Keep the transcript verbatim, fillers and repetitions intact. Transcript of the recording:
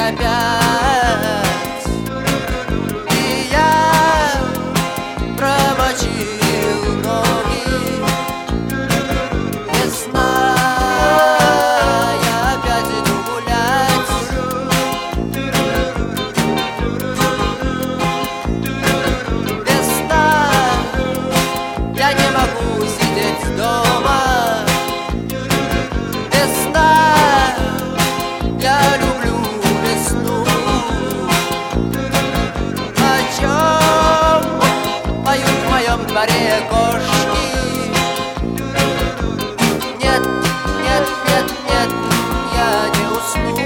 опять, и я промочил ноги. Весна, я опять иду гулять. Весна, я не могу сидеть дома. Весна, я люблю весну. О чем поют в моем дворе кошки? Нет, нет, нет, нет, я не усну.